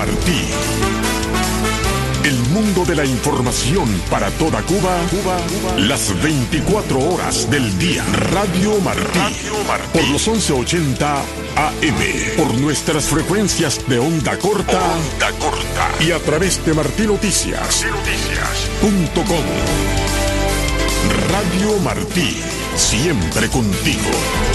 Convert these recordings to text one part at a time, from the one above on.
Martí. El mundo de la información para toda Cuba, las 24 horas del día. Radio Martí. Por los 1180 AM. Por nuestras frecuencias de onda corta. Y a través de martinoticias.com. Radio Martí. Siempre contigo.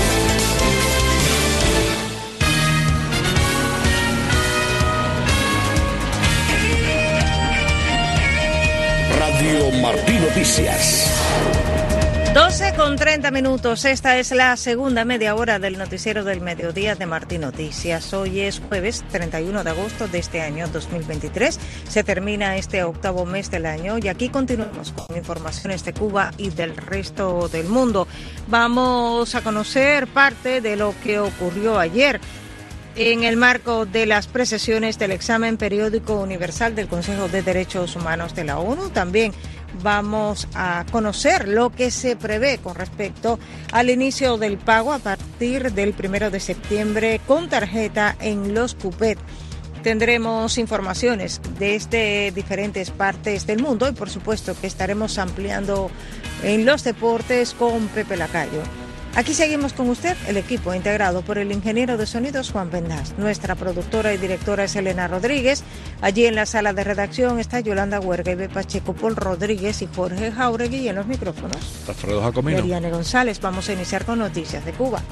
Radio Martí Noticias. 12:30. Esta es la segunda media hora del noticiero del mediodía de Martí Noticias. Hoy es jueves 31 de agosto de este año 2023. Se termina este octavo mes del año y aquí continuamos con informaciones de Cuba y del resto del mundo. Vamos a conocer parte de lo que ocurrió ayer en el marco de las precesiones del examen periódico universal del Consejo de Derechos Humanos de la ONU. También vamos a conocer lo que se prevé con respecto al inicio del pago a partir del 1 de septiembre con tarjeta en los cupet. Tendremos informaciones desde diferentes partes del mundo y por supuesto que estaremos ampliando en los deportes con Pepe Lacayo. Aquí seguimos con usted, el equipo integrado por el ingeniero de sonidos Juan Pendas. Nuestra productora y directora es Elena Rodríguez. Allí en la sala de redacción está Yolanda Huerga, Ibe Pacheco, Paul Rodríguez y Jorge Jauregui, y en los micrófonos Alfredo Jacomino. Mariane González. Vamos a iniciar con noticias de Cuba.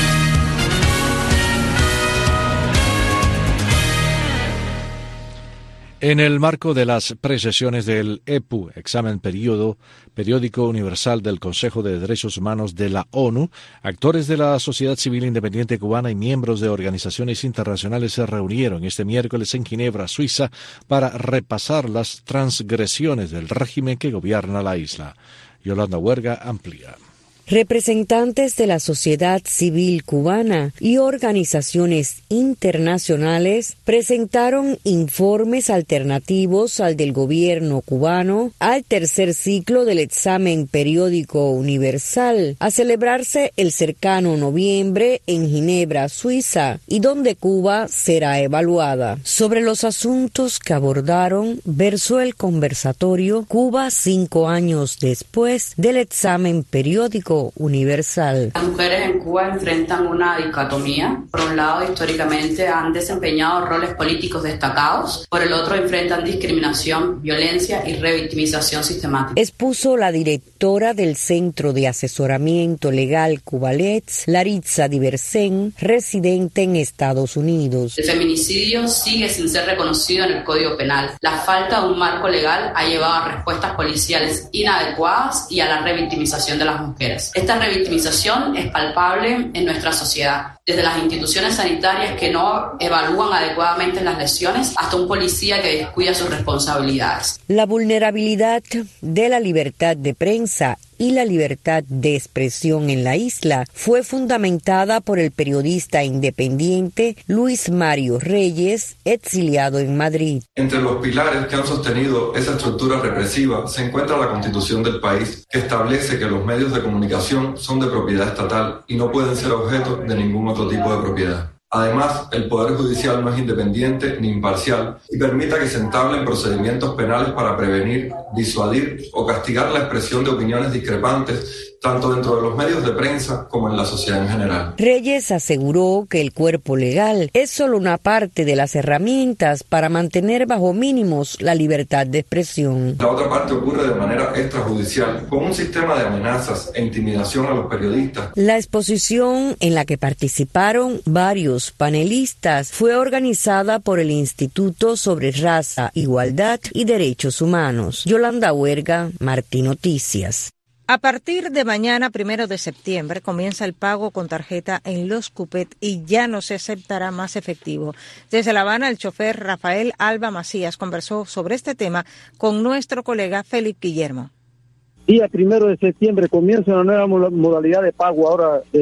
En el marco de las precesiones del EPU, examen periódico universal del Consejo de Derechos Humanos de la ONU, actores de la sociedad civil independiente cubana y miembros de organizaciones internacionales se reunieron este miércoles en Ginebra, Suiza, para repasar las transgresiones del régimen que gobierna la isla. Yolanda Huerga amplía. Representantes de la sociedad civil cubana y organizaciones internacionales presentaron informes alternativos al del gobierno cubano al tercer ciclo del examen periódico universal, a celebrarse el cercano noviembre en Ginebra, Suiza, y donde Cuba será evaluada. Sobre los asuntos que abordaron, versó el conversatorio Cuba 5 años después del examen periódico universal. Las mujeres en Cuba enfrentan una dicotomía. Por un lado, históricamente han desempeñado roles políticos destacados. Por el otro, enfrentan discriminación, violencia y revictimización sistemática. Expuso la directora del Centro de Asesoramiento Legal Cubalets, Laritza Diversen, residente en Estados Unidos. El feminicidio sigue sin ser reconocido en el Código Penal. La falta de un marco legal ha llevado a respuestas policiales inadecuadas y a la revictimización de las mujeres. Esta revictimización es palpable en nuestra sociedad, desde las instituciones sanitarias que no evalúan adecuadamente las lesiones hasta un policía que descuida sus responsabilidades. La vulnerabilidad de la libertad de prensa y la libertad de expresión en la isla fue fundamentada por el periodista independiente Luis Mario Reyes, exiliado en Madrid. Entre los pilares que han sostenido esa estructura represiva se encuentra la Constitución del país, que establece que los medios de comunicación son de propiedad estatal y no pueden ser objeto de ningún otro tipo de propiedad. Además, el Poder Judicial no es independiente ni imparcial y permite que se entablen procedimientos penales para prevenir, disuadir o castigar la expresión de opiniones discrepantes tanto dentro de los medios de prensa como en la sociedad en general. Reyes aseguró que el cuerpo legal es solo una parte de las herramientas para mantener bajo mínimos la libertad de expresión. La otra parte ocurre de manera extrajudicial, con un sistema de amenazas e intimidación a los periodistas. La exposición, en la que participaron varios panelistas, fue organizada por el Instituto sobre Raza, Igualdad y Derechos Humanos. Yolanda Huerga, Martí Noticias. A partir de mañana, 1 de septiembre, comienza el pago con tarjeta en los cupet y ya no se aceptará más efectivo. Desde La Habana, el chofer Rafael Alba Macías conversó sobre este tema con nuestro colega Félix Guillermo. Día 1 de septiembre comienza una nueva modalidad de pago ahora de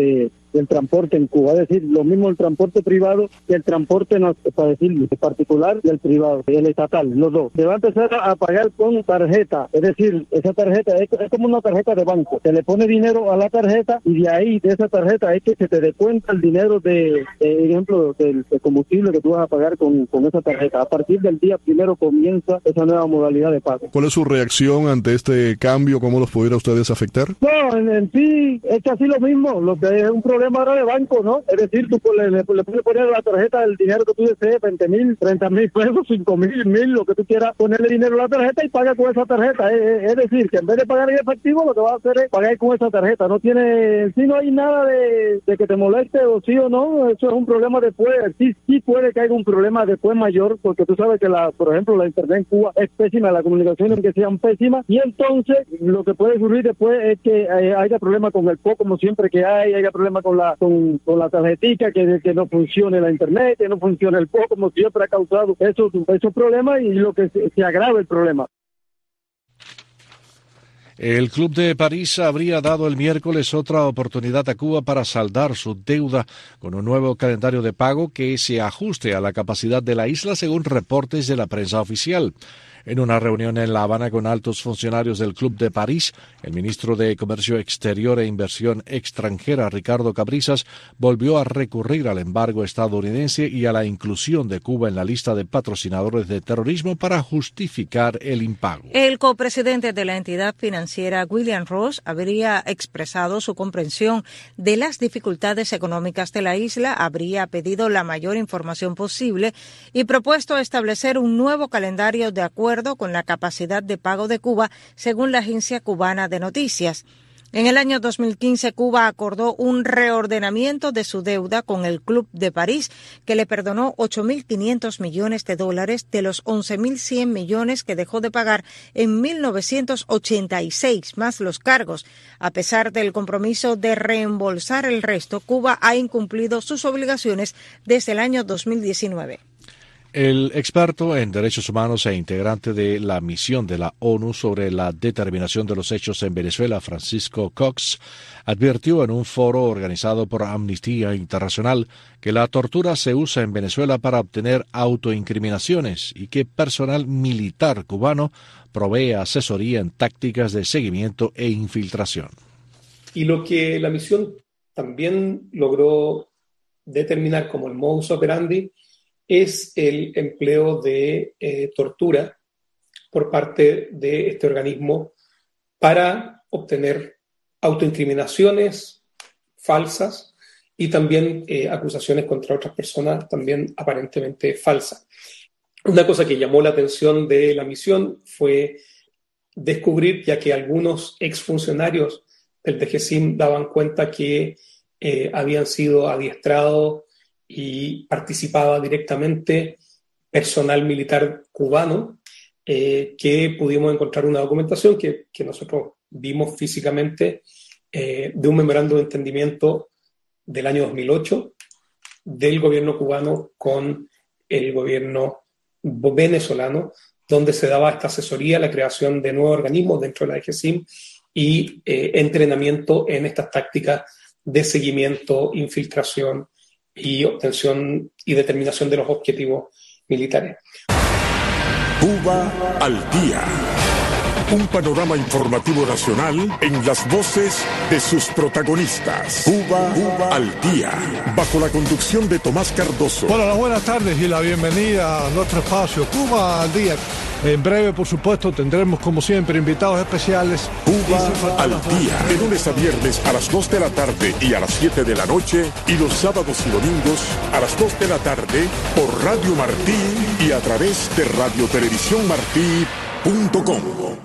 del transporte en Cuba, es decir, lo mismo el transporte privado que el transporte, para decirlo, el particular y el privado, el estatal, los dos. Se va a empezar a pagar con tarjeta, es decir, esa tarjeta es como una tarjeta de banco, se le pone dinero a la tarjeta y de ahí, de esa tarjeta, es que se te descuenta el dinero de ejemplo, del combustible que tú vas a pagar con esa tarjeta. A partir del día primero comienza esa nueva modalidad de pago. ¿Cuál es su reacción ante este cambio? ¿Cómo los pudiera ustedes afectar? No, en sí es casi lo mismo, lo que es un problema ahora de banco, ¿no? Es decir, tú le puedes poner a la tarjeta el dinero que tú desees, 20,000, 30,000 pesos, 5,000, 1,000, lo que tú quieras, ponerle dinero a la tarjeta y paga con esa tarjeta. Es decir, que en vez de pagar en efectivo, lo que vas a hacer es pagar con esa tarjeta. No tiene, si no hay nada de que te moleste o sí o no, eso es un problema después. Sí puede que haya un problema después mayor, porque tú sabes que por ejemplo, la internet en Cuba es pésima, las comunicaciones que sean pésimas, y entonces lo que puede ocurrir después es que haya problemas con el POC, como siempre que haya problemas con la tarjetica, que no funcione la internet, que no funcione el POC, como siempre ha causado esos problemas, y lo que se agrava el problema. El Club de París habría dado el miércoles otra oportunidad a Cuba para saldar su deuda con un nuevo calendario de pago que se ajuste a la capacidad de la isla, según reportes de la prensa oficial. En una reunión en La Habana con altos funcionarios del Club de París, el ministro de Comercio Exterior e Inversión Extranjera, Ricardo Cabrizas, volvió a recurrir al embargo estadounidense y a la inclusión de Cuba en la lista de patrocinadores de terrorismo para justificar el impago. El copresidente de la entidad financiera, William Ross, habría expresado su comprensión de las dificultades económicas de la isla, habría pedido la mayor información posible y propuesto establecer un nuevo calendario de acuerdo con la capacidad de pago de Cuba, según la agencia cubana de noticias. En el año 2015, Cuba acordó un reordenamiento de su deuda con el Club de París, que le perdonó $8.500 millones de los 11.100 millones que dejó de pagar en 1986, más los cargos. A pesar del compromiso de reembolsar el resto, Cuba ha incumplido sus obligaciones desde el año 2019. El experto en derechos humanos e integrante de la misión de la ONU sobre la determinación de los hechos en Venezuela, Francisco Cox, advirtió en un foro organizado por Amnistía Internacional que la tortura se usa en Venezuela para obtener autoincriminaciones y que personal militar cubano provee asesoría en tácticas de seguimiento e infiltración. Y lo que la misión también logró determinar como el modus operandi es el empleo de tortura por parte de este organismo para obtener autoincriminaciones falsas y también acusaciones contra otras personas también aparentemente falsas. Una cosa que llamó la atención de la misión fue descubrir, ya que algunos exfuncionarios del DGCIM daban cuenta que habían sido adiestrados y participaba directamente personal militar cubano, que pudimos encontrar una documentación que nosotros vimos físicamente de un memorándum de entendimiento del año 2008 del gobierno cubano con el gobierno venezolano, donde se daba esta asesoría, la creación de nuevos organismos dentro de la DGCIM y entrenamiento en estas tácticas de seguimiento, infiltración y obtención y determinación de los objetivos militares. Cuba al día. Un panorama informativo nacional en las voces de sus protagonistas. Cuba al día. Bajo la conducción de Tomás Cardoso. Bueno, las buenas tardes y la bienvenida a nuestro espacio Cuba al día. En breve, por supuesto, tendremos como siempre invitados especiales. Cuba al día. De lunes a viernes a las 2 de la tarde y a las 7 de la noche. Y los sábados y domingos a las 2 de la tarde por Radio Martí y a través de radiotelevisiónmartí.com.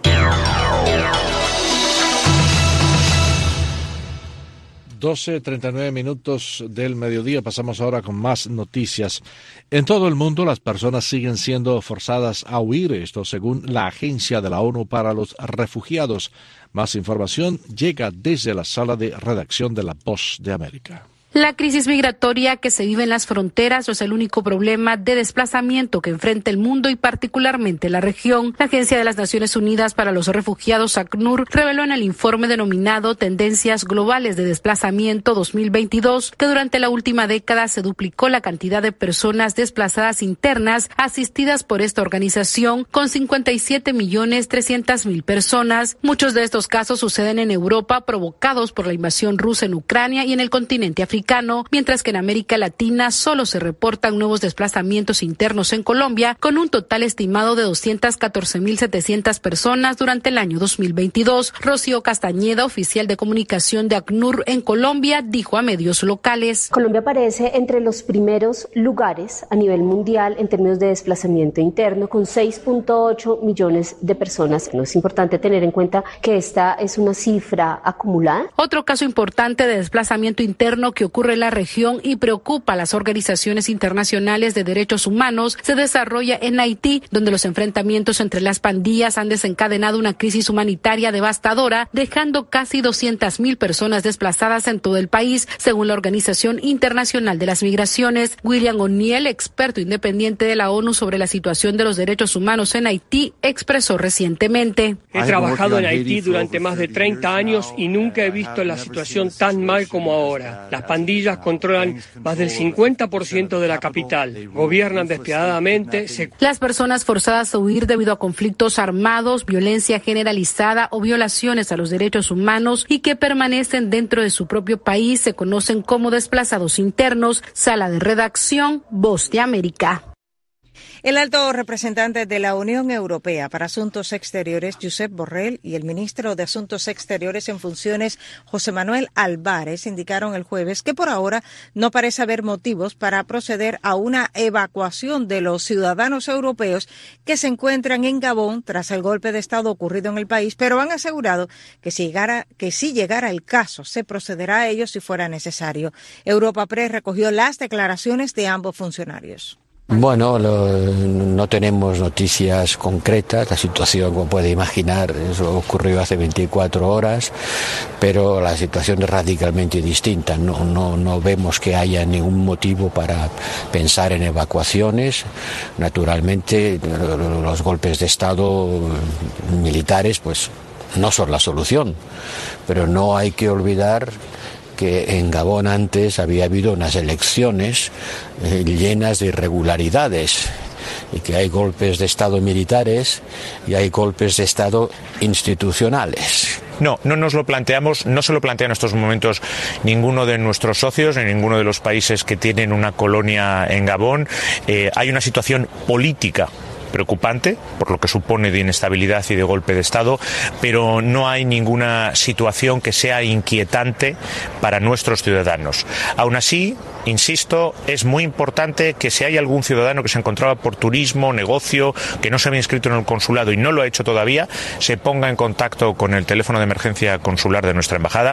12:39 del mediodía. Pasamos ahora con más noticias. En todo el mundo las personas siguen siendo forzadas a huir, esto según la Agencia de la ONU para los Refugiados. Más información llega desde la sala de redacción de La Voz de América. La crisis migratoria que se vive en las fronteras no es el único problema de desplazamiento que enfrenta el mundo y particularmente la región. La Agencia de las Naciones Unidas para los Refugiados, ACNUR, reveló en el informe denominado Tendencias Globales de Desplazamiento 2022 que durante la última década se duplicó la cantidad de personas desplazadas internas asistidas por esta organización con 57.300.000 personas. Muchos de estos casos suceden en Europa provocados por la invasión rusa en Ucrania y en el continente africano, mientras que en América Latina solo se reportan nuevos desplazamientos internos en Colombia, con un total estimado de 214.700 personas durante el año 2022. Rocío Castañeda, oficial de comunicación de ACNUR en Colombia, dijo a medios locales: Colombia aparece entre los primeros lugares a nivel mundial en términos de desplazamiento interno, con 6.8 millones de personas. No es importante tener en cuenta que esta es una cifra acumulada. Otro caso importante de desplazamiento interno que ocurre en la región y preocupa a las organizaciones internacionales de derechos humanos se desarrolla en Haití, donde los enfrentamientos entre las pandillas han desencadenado una crisis humanitaria devastadora, dejando casi 200.000 personas desplazadas en todo el país, según la Organización Internacional de las Migraciones. William O'Neill, experto independiente de la ONU sobre la situación de los derechos humanos en Haití, expresó recientemente: He trabajado en Haití durante más de 30 años y nunca he visto la situación tan mal como ahora. Las pandillas controlan más del 50% de la capital, gobiernan despiadadamente. Las personas forzadas a huir debido a conflictos armados, violencia generalizada o violaciones a los derechos humanos y que permanecen dentro de su propio país se conocen como desplazados internos. Sala de redacción, Voz de América. El alto representante de la Unión Europea para Asuntos Exteriores, Josep Borrell, y el ministro de Asuntos Exteriores en funciones, José Manuel Álvarez, indicaron el jueves que por ahora no parece haber motivos para proceder a una evacuación de los ciudadanos europeos que se encuentran en Gabón tras el golpe de Estado ocurrido en el país, pero han asegurado que si llegara el caso, se procederá a ello si fuera necesario. Europa Press recogió las declaraciones de ambos funcionarios. Bueno, no tenemos noticias concretas. La situación, como puede imaginar, eso ocurrió hace 24 horas, pero la situación es radicalmente distinta. No vemos que haya ningún motivo para pensar en evacuaciones. Naturalmente, los golpes de Estado militares, pues, no son la solución, pero no hay que olvidar que en Gabón antes había habido unas elecciones llenas de irregularidades y que hay golpes de Estado militares y hay golpes de Estado institucionales. No nos lo planteamos, no se lo plantea en estos momentos ninguno de nuestros socios, ni ninguno de los países que tienen una colonia en Gabón. Hay una situación política preocupante por lo que supone de inestabilidad y de golpe de Estado, pero no hay ninguna situación que sea inquietante para nuestros ciudadanos. Aún así, insisto, es muy importante que si hay algún ciudadano que se encontraba por turismo, negocio, que no se había inscrito en el consulado y no lo ha hecho todavía, se ponga en contacto con el teléfono de emergencia consular de nuestra embajada.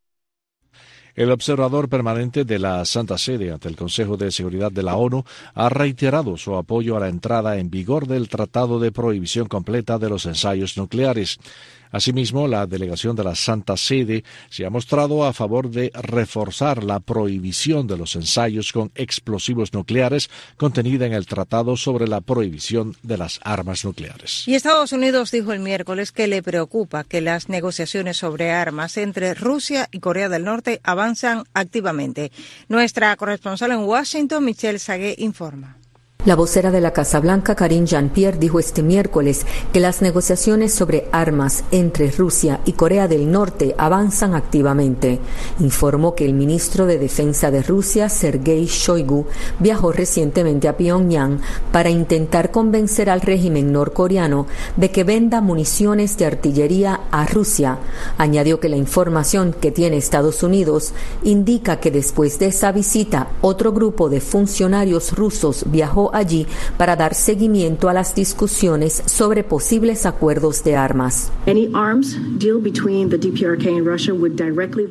El observador permanente de la Santa Sede ante el Consejo de Seguridad de la ONU ha reiterado su apoyo a la entrada en vigor del Tratado de Prohibición Completa de los Ensayos Nucleares. Asimismo, la delegación de la Santa Sede se ha mostrado a favor de reforzar la prohibición de los ensayos con explosivos nucleares contenida en el Tratado sobre la Prohibición de las Armas Nucleares. Y Estados Unidos dijo el miércoles que le preocupa que las negociaciones sobre armas entre Rusia y Corea del Norte avanzan activamente. Nuestra corresponsal en Washington, Michelle Sagué, informa. La vocera de la Casa Blanca, Karine Jean-Pierre, dijo este miércoles que las negociaciones sobre armas entre Rusia y Corea del Norte avanzan activamente. Informó que el ministro de Defensa de Rusia, Sergei Shoigu, viajó recientemente a Pyongyang para intentar convencer al régimen norcoreano de que venda municiones de artillería a Rusia. Añadió que la información que tiene Estados Unidos indica que después de esa visita, otro grupo de funcionarios rusos viajó allí para dar seguimiento a las discusiones sobre posibles acuerdos de armas.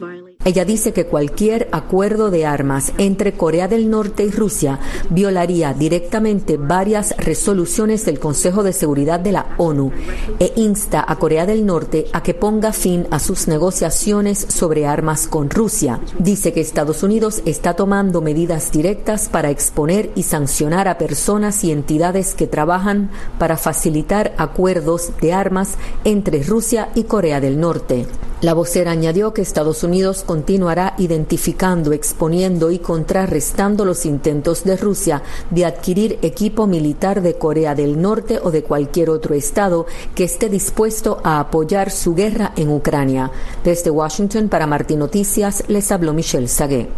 Ella dice que cualquier acuerdo de armas entre Corea del Norte y Rusia violaría directamente varias resoluciones del Consejo de Seguridad de la ONU e insta a Corea del Norte a que ponga fin a sus negociaciones sobre armas con Rusia. Dice que Estados Unidos está tomando medidas directas para exponer y sancionar a personas y entidades que trabajan para facilitar acuerdos de armas entre Rusia y Corea del Norte. La vocera añadió que Estados Unidos continuará identificando, exponiendo y contrarrestando los intentos de Rusia de adquirir equipo militar de Corea del Norte o de cualquier otro estado que esté dispuesto a apoyar su guerra en Ucrania. Desde Washington, para Martín Noticias, les habló Michelle Sagué.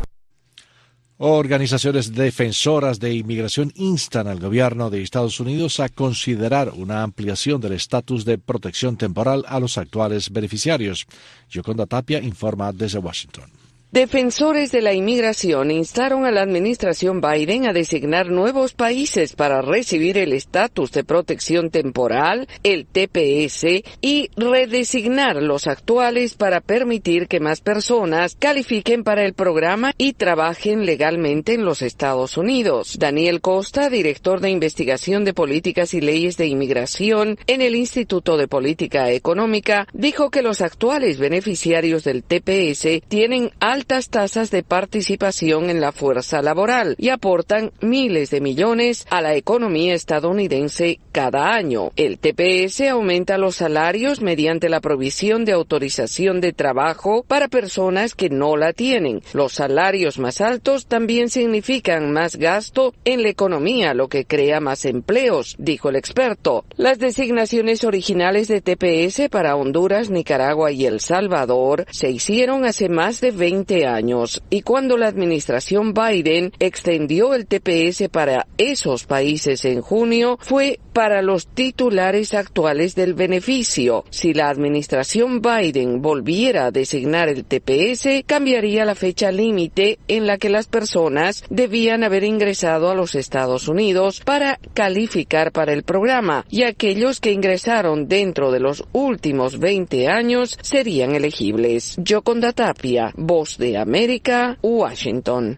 Organizaciones defensoras de inmigración instan al gobierno de Estados Unidos a considerar una ampliación del estatus de protección temporal a los actuales beneficiarios. Yoconda Tapia informa desde Washington. Defensores de la inmigración instaron a la administración Biden a designar nuevos países para recibir el estatus de protección temporal, el TPS, y redesignar los actuales para permitir que más personas califiquen para el programa y trabajen legalmente en los Estados Unidos. Daniel Costa, director de investigación de políticas y leyes de inmigración en el Instituto de Política Económica, dijo que los actuales beneficiarios del TPS tienen altas tasas de participación en la fuerza laboral y aportan miles de millones a la economía estadounidense cada año. El TPS aumenta los salarios mediante la provisión de autorización de trabajo para personas que no la tienen. Los salarios más altos también significan más gasto en la economía, lo que crea más empleos, dijo el experto. Las designaciones originales de TPS para Honduras, Nicaragua y El Salvador se hicieron hace más de 20 años, y cuando la administración Biden extendió el TPS para esos países en junio, fue para los titulares actuales del beneficio. Si la administración Biden volviera a designar el TPS, cambiaría la fecha límite en la que las personas debían haber ingresado a los Estados Unidos para calificar para el programa, y aquellos que ingresaron dentro de los últimos 20 años serían elegibles. Yoconda Tapia, Voz de América, Washington.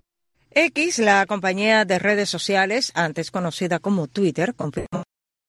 X, la compañía de redes sociales, antes conocida como Twitter, confirmó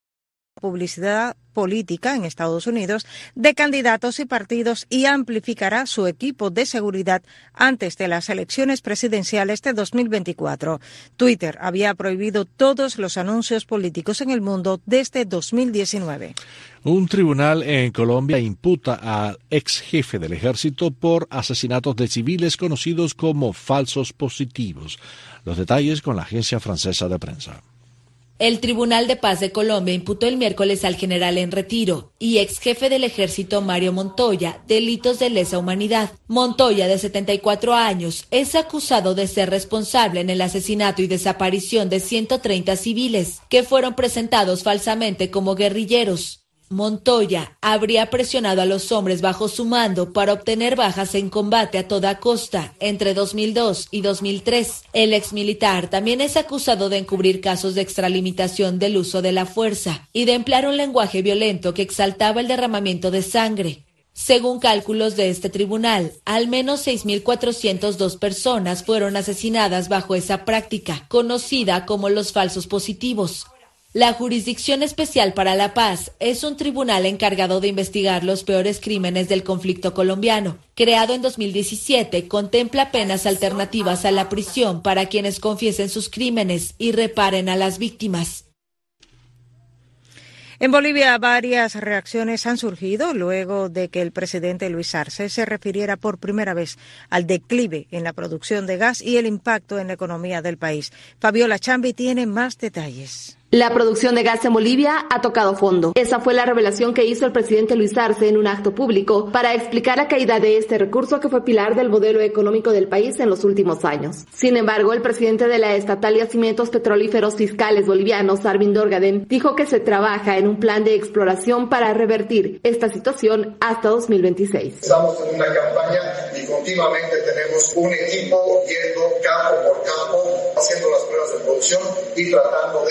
publicidad política en Estados Unidos de candidatos y partidos y amplificará su equipo de seguridad antes de las elecciones presidenciales de 2024. Twitter había prohibido todos los anuncios políticos en el mundo desde 2019. Un tribunal en Colombia imputa al ex jefe del ejército por asesinatos de civiles conocidos como falsos positivos. Los detalles con la agencia francesa de prensa. El Tribunal de Paz de Colombia imputó el miércoles al general en retiro y ex jefe del ejército Mario Montoya delitos de lesa humanidad. Montoya, de 74 años, es acusado de ser responsable en el asesinato y desaparición de 130 civiles que fueron presentados falsamente como guerrilleros. Montoya habría presionado a los hombres bajo su mando para obtener bajas en combate a toda costa entre 2002 y 2003. El exmilitar también es acusado de encubrir casos de extralimitación del uso de la fuerza y de emplear un lenguaje violento que exaltaba el derramamiento de sangre. Según cálculos de este tribunal, al menos 6.402 personas fueron asesinadas bajo esa práctica, conocida como los falsos positivos. La Jurisdicción Especial para la Paz es un tribunal encargado de investigar los peores crímenes del conflicto colombiano. Creado en 2017, contempla penas alternativas a la prisión para quienes confiesen sus crímenes y reparen a las víctimas. En Bolivia, varias reacciones han surgido luego de que el presidente Luis Arce se refiriera por primera vez al declive en la producción de gas y el impacto en la economía del país. Fabiola Chambi tiene más detalles. La producción de gas en Bolivia ha tocado fondo. Esa fue la revelación que hizo el presidente Luis Arce en un acto público para explicar la caída de este recurso que fue pilar del modelo económico del país en los últimos años. Sin embargo, el presidente de la Estatal Yacimientos Petrolíferos Fiscales Bolivianos, Arvin Dorgaden, dijo que se trabaja en un plan de exploración para revertir esta situación hasta 2026. Estamos en una campaña y continuamente tenemos un equipo yendo campo por campo, haciendo las pruebas de producción y tratando de ver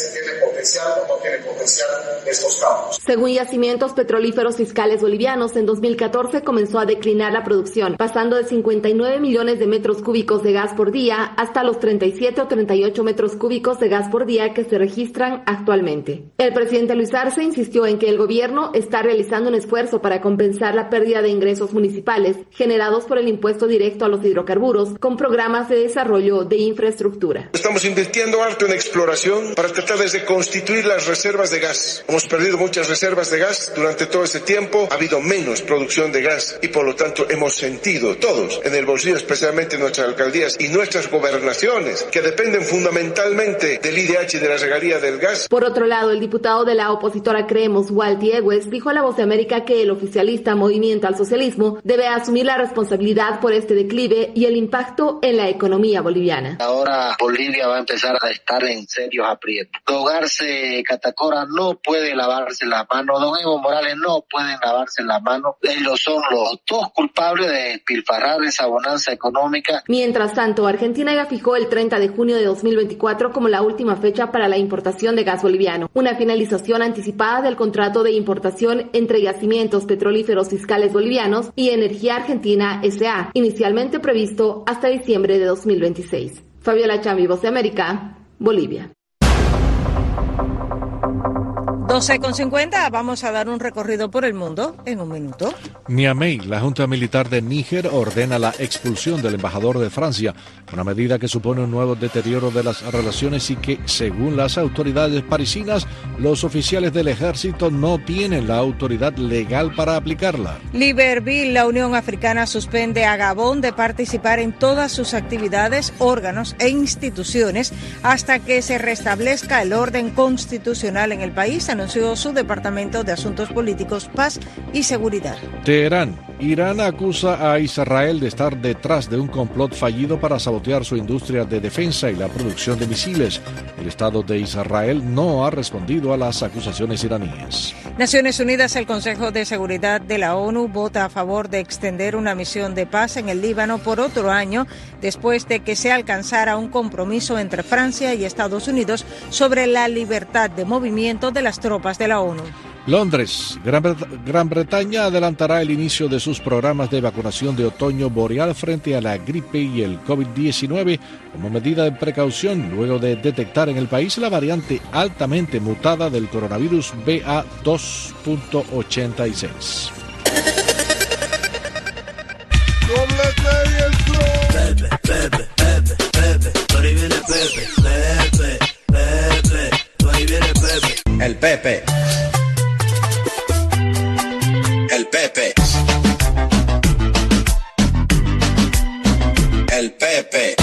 si tiene potencial o no tiene potencial estos campos. Según Yacimientos Petrolíferos Fiscales Bolivianos, en 2014 comenzó a declinar la producción, pasando de 59 millones de metros cúbicos de gas por día hasta los 37 o 38 metros cúbicos de gas por día que se registran actualmente. El presidente Luis Arce insistió en que el gobierno está realizando un esfuerzo para compensar la pérdida de ingresos municipales generados por el impuesto directo a los hidrocarburos con programas de desarrollo de infraestructura. Estamos invirtiendo harto en exploración para tratar de reconstituir las reservas de gas. Hemos perdido muchas reservas de gas durante todo este tiempo, ha habido menos producción de gas y por lo tanto hemos sentido todos en el bolsillo, especialmente nuestras alcaldías y nuestras gobernaciones, que dependen fundamentalmente del IDH y de la regalía del gas. Por otro lado, el diputado de la opositora Creemos, Walty Egues, dijo a La Voz de América que el oficialista Movimiento al Socialismo debe asumir la responsabilidad por este declive y el impacto en la economía boliviana. Ahora Bolivia va a empezar a estar en serios aprietos. Don Arce Catacora no puede lavarse las manos, don Evo Morales no pueden lavarse las manos. Ellos son los dos culpables de despilfarrar esa bonanza económica. Mientras tanto, Argentina ya fijó el 30 de junio de 2024 como la última fecha para la importación de gas boliviano, una finalización anticipada del contrato de importación entre Yacimientos Petrolíferos Fiscales Bolivianos y Energía Argentina S.A., inicialmente previsto hasta diciembre de 2026. Fabiola Chambi, Voz de América, Bolivia. 12:50, vamos a dar un recorrido por el mundo en un minuto. Niamey, la Junta Militar de Níger ordena la expulsión del embajador de Francia, una medida que supone un nuevo deterioro de las relaciones y que, según las autoridades parisinas, los oficiales del ejército no tienen la autoridad legal para aplicarla. Libreville, la Unión Africana suspende a Gabón de participar en todas sus actividades, órganos e instituciones hasta que se restablezca el orden constitucional en el país, anunció su Departamento de Asuntos Políticos, Paz y Seguridad. Teherán. Irán acusa a Israel de estar detrás de un complot fallido para sabotear su industria de defensa y la producción de misiles. El Estado de Israel no ha respondido a las acusaciones iraníes. Naciones Unidas, el Consejo de Seguridad de la ONU vota a favor de extender una misión de paz en el Líbano por otro año, después de que se alcanzara un compromiso entre Francia y Estados Unidos sobre la libertad de movimiento de las tropas de la ONU. Londres. Gran Bretaña adelantará el inicio de sus programas de vacunación de otoño boreal frente a la gripe y el COVID-19 como medida de precaución luego de detectar en el país la variante altamente mutada del coronavirus BA.2.86. El Pepe. El Pepe. El Pepe.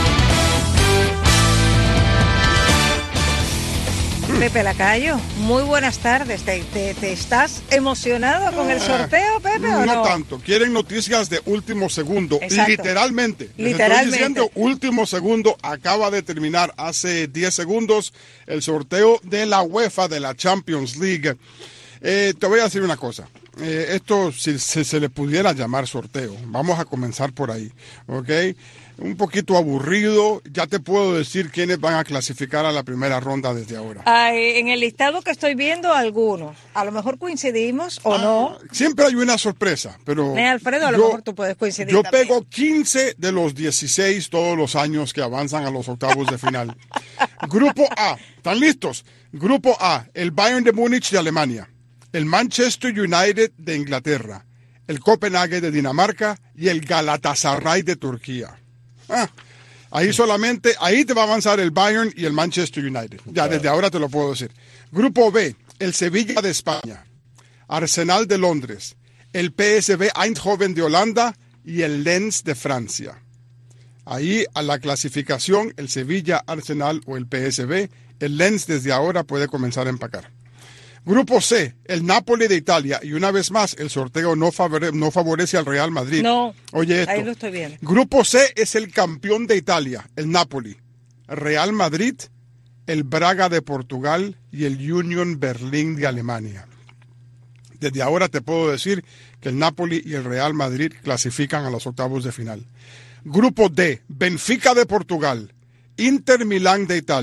Pepe Lacayo, muy buenas tardes. ¿Te estás emocionado con el sorteo, Pepe, o no? No tanto. Quieren noticias de último segundo. Exacto. Literalmente. Estoy diciendo último segundo. Acaba de terminar hace 10 segundos el sorteo de la UEFA de la Champions League. Te voy a decir una cosa. Esto, si se le pudiera llamar sorteo, vamos a comenzar por ahí, ¿ok? Un poquito aburrido, ya te puedo decir quiénes van a clasificar a la primera ronda desde ahora. En el listado que estoy viendo, algunos. A lo mejor coincidimos o no. Siempre hay una sorpresa, pero... Alfredo, a lo mejor tú puedes coincidir Yo también. pego 15 de los 16 todos los años que avanzan a los octavos de final. Grupo A, ¿están listos? Grupo A, el Bayern de Múnich de Alemania, el Manchester United de Inglaterra, el Copenhague de Dinamarca y el Galatasaray de Turquía. Ahí solamente, ahí te va a avanzar el Bayern y el Manchester United. Ya desde ahora te lo puedo decir. Grupo B, el Sevilla de España, Arsenal de Londres, el PSV Eindhoven de Holanda y el Lens de Francia. Ahí a la clasificación, el Sevilla, Arsenal o el PSV, el Lens desde ahora puede comenzar a empacar. Grupo C, el Napoli de Italia, y una vez más, el sorteo no favorece al Real Madrid. No, oye esto. Ahí lo estoy viendo. Grupo C es el campeón de Italia, el Napoli, Real Madrid, el Braga de Portugal y el Union Berlín de Alemania. Desde ahora te puedo decir que el Napoli y el Real Madrid clasifican a los octavos de final. Grupo D, Benfica de Portugal, Inter Milán de Italia,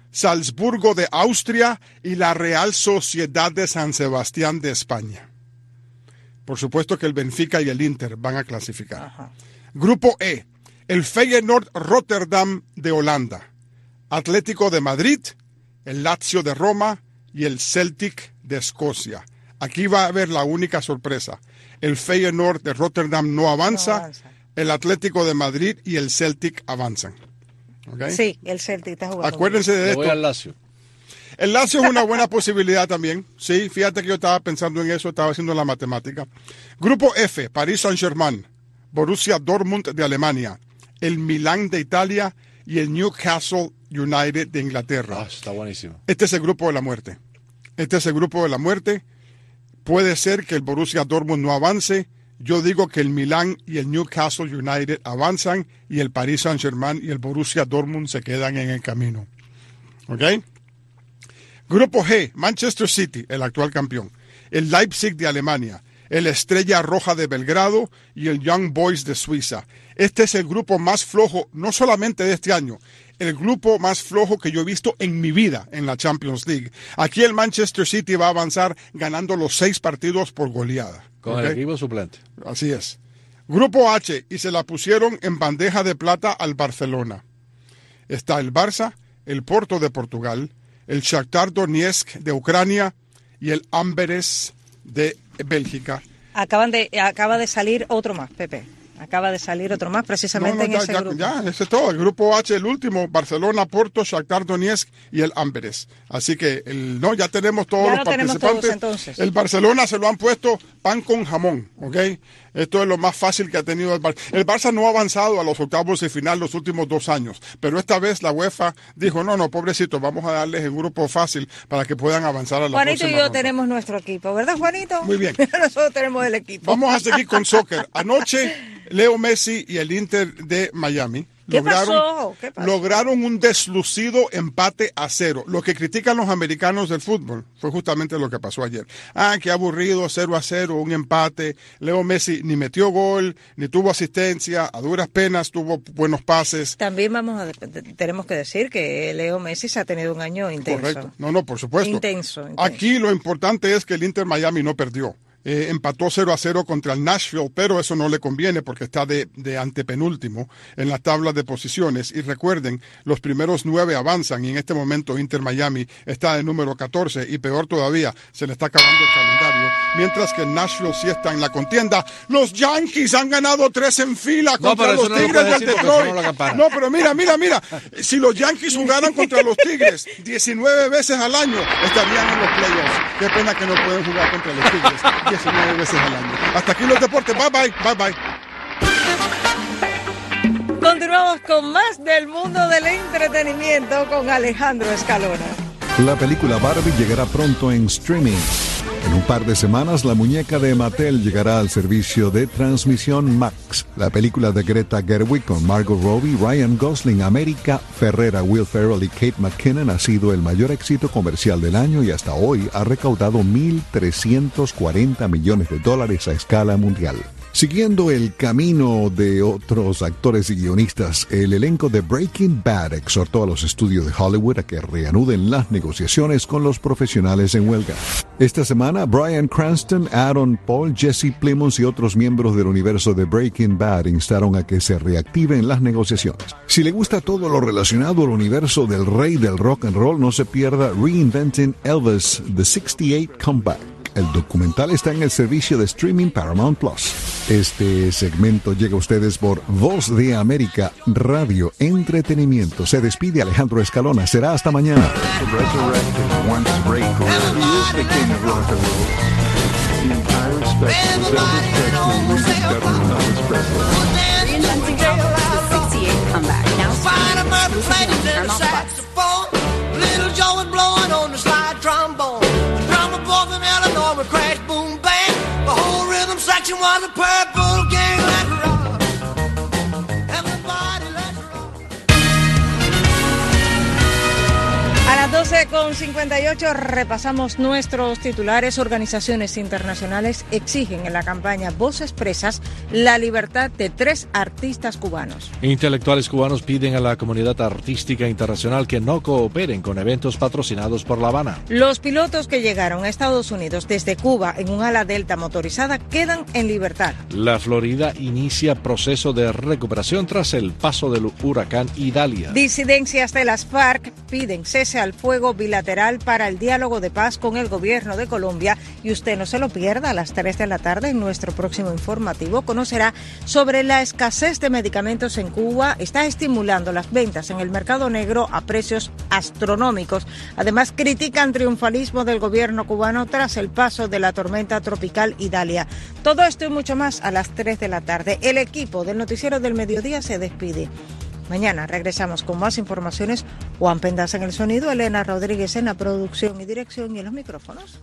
Salzburgo de Austria y la Real Sociedad de San Sebastián de España. Por supuesto que el Benfica y el Inter van a clasificar. Ajá. Grupo E, el Feyenoord Rotterdam de Holanda, Atlético de Madrid, el Lazio de Roma y el Celtic de Escocia. Aquí va a haber la única sorpresa. El Feyenoord de Rotterdam no avanza, el Atlético de Madrid y el Celtic avanzan. ¿Okay? Sí, el Celtic está jugando. Acuérdense de esto. Voy al Lazio. El Lazio es una buena posibilidad también. Sí, fíjate que yo estaba pensando en eso, estaba haciendo la matemática. Grupo F, Paris Saint-Germain, Borussia Dortmund de Alemania, el Milán de Italia y el Newcastle United de Inglaterra. Está buenísimo. Este es el grupo de la muerte. Este es el grupo de la muerte. Puede ser que el Borussia Dortmund no avance. Yo digo que el Milán y el Newcastle United avanzan y el Paris Saint-Germain y el Borussia Dortmund se quedan en el camino. ¿Ok? Grupo G, Manchester City, el actual campeón, el Leipzig de Alemania, el Estrella Roja de Belgrado y el Young Boys de Suiza. Este es el grupo más flojo, no solamente de este año, el grupo más flojo que yo he visto en mi vida en la Champions League. Aquí el Manchester City va a avanzar ganando los 6 partidos por goleada. Con el equipo suplente. Así es. Grupo H, y se la pusieron en bandeja de plata al Barcelona. Está el Barça, el Porto de Portugal, el Shakhtar Donetsk de Ucrania y el Amberes de Bélgica. Acaba de salir otro más, Pepe. Acaba de salir otro más precisamente en ese grupo. Ya, ese es todo. El grupo H, el último, Barcelona, Porto, Shakhtar Donetsk y el Amberes. Así que ya tenemos todos los participantes. Todos, entonces. El Barcelona se lo han puesto pan con jamón, ¿ok? Esto es lo más fácil que ha tenido el Barça. El Barça no ha avanzado a los octavos de final los últimos 2 años, pero esta vez la UEFA dijo, no, pobrecito, vamos a darles el grupo fácil para que puedan avanzar a la Juanito próxima y yo ronda. tenemos nuestro equipo, ¿verdad, Juanito? Muy bien. Nosotros tenemos el equipo. Vamos a seguir con soccer. Anoche, Leo Messi y el Inter de Miami ¿Qué pasó? lograron un deslucido empate a 0. Lo que critican los americanos del fútbol fue justamente lo que pasó ayer. Qué aburrido, 0-0, un empate. Leo Messi ni metió gol, ni tuvo asistencia, a duras penas tuvo buenos pases. También tenemos que decir que Leo Messi se ha tenido un año intenso. Correcto. No, por supuesto. Intenso. Aquí lo importante es que el Inter Miami no perdió. Empató 0-0 contra el Nashville, pero eso no le conviene porque está de antepenúltimo en la tabla de posiciones. Y recuerden, los primeros 9 avanzan y en este momento Inter Miami está de número 14 y peor todavía, se le está acabando el calendario. Mientras que el Nashville sí está en la contienda. Los Yankees han ganado 3 en fila contra los Tigres del Detroit. No, pero mira. Si los Yankees jugaran contra los Tigres 19 veces al año, estarían en los playoffs. Qué pena que no pueden jugar contra los Tigres 19 veces al año. Hasta aquí los deportes. Bye. Continuamos con más del mundo del entretenimiento con Alejandro Escalona. La película Barbie llegará pronto en streaming. En un par de semanas, la muñeca de Mattel llegará al servicio de transmisión Max. La película de Greta Gerwig con Margot Robbie, Ryan Gosling, América Ferrera, Will Ferrell y Kate McKinnon ha sido el mayor éxito comercial del año y hasta hoy ha recaudado $1.340 millones a escala mundial. Siguiendo el camino de otros actores y guionistas, el elenco de Breaking Bad exhortó a los estudios de Hollywood a que reanuden las negociaciones con los profesionales en huelga. Esta semana, Bryan Cranston, Aaron Paul, Jesse Plemons y otros miembros del universo de Breaking Bad instaron a que se reactiven las negociaciones. Si le gusta todo lo relacionado al universo del rey del rock and roll, no se pierda Reinventing Elvis, The 68 Comeback. El documental está en el servicio de streaming Paramount Plus. Este segmento llega a ustedes por Voz de América, Radio Entretenimiento. Se despide Alejandro Escalona. Será hasta mañana. Crash, boom, bang. The whole rhythm section was a purple gang. Let's rock. Everybody, let's rock. A las 12 9:58, repasamos nuestros titulares. Organizaciones internacionales exigen en la campaña Voces Presas la libertad de 3 artistas cubanos. Intelectuales cubanos piden a la comunidad artística internacional que no cooperen con eventos patrocinados por La Habana. Los pilotos que llegaron a Estados Unidos desde Cuba en un ala delta motorizada quedan en libertad. La Florida inicia proceso de recuperación tras el paso del huracán Idalia. Disidencias de las FARC piden cese al fuego bilateral para el diálogo de paz con el gobierno de Colombia, y usted no se lo pierda. A las 3 de la tarde en nuestro próximo informativo conocerá sobre la escasez de medicamentos en Cuba. Está estimulando las ventas en el mercado negro a precios astronómicos. Además, critican triunfalismo del gobierno cubano tras el paso de la tormenta tropical Idalia. Todo esto y mucho más a las 3 de la tarde. El equipo del Noticiero del Mediodía se despide. Mañana regresamos con más informaciones. Juan Pendas en el sonido, Elena Rodríguez en la producción y dirección y en los micrófonos.